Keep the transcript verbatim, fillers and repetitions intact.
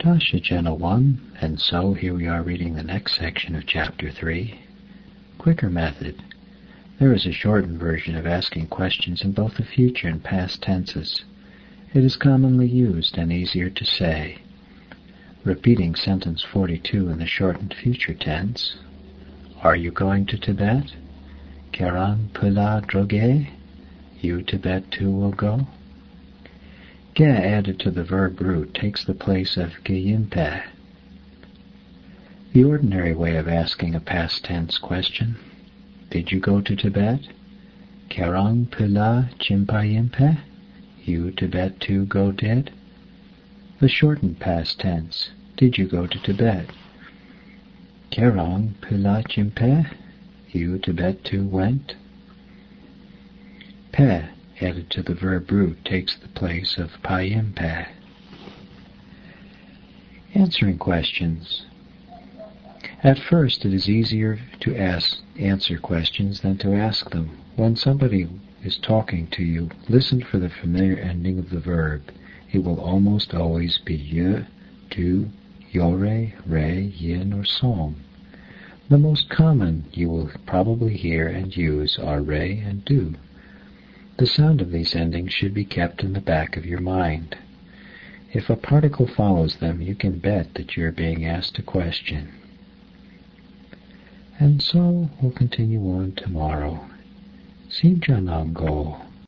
Dasha Channel one, and so here we are reading the next section of Chapter three. Quicker method. There is a shortened version of asking questions in both the future and past tenses. It is commonly used and easier to say. Repeating sentence forty-two in the shortened future tense. Are you going to Tibet? Karan pula droge? You Tibet too will go? Ge added to the verb root takes the place of geyimpe. The ordinary way of asking a past tense question. Did you go to Tibet? Karang pula chimpayimpe? You Tibet too go dead? The shortened past tense. Did you go to Tibet? Karang pula chimpe? You Tibet too went? Pe added to the verb root takes the place of payimpe. Answering questions. At first it is easier to ask, answer questions than to ask them. When somebody is talking to you, listen for the familiar ending of the verb. It will almost always be ye, do, yore, re, yin, or song. The most common you will probably hear and use are re and do. The sound of these endings should be kept in the back of your mind. If a particle follows them, you can bet that you are being asked a question. And so we'll continue on tomorrow. Simjanam Go.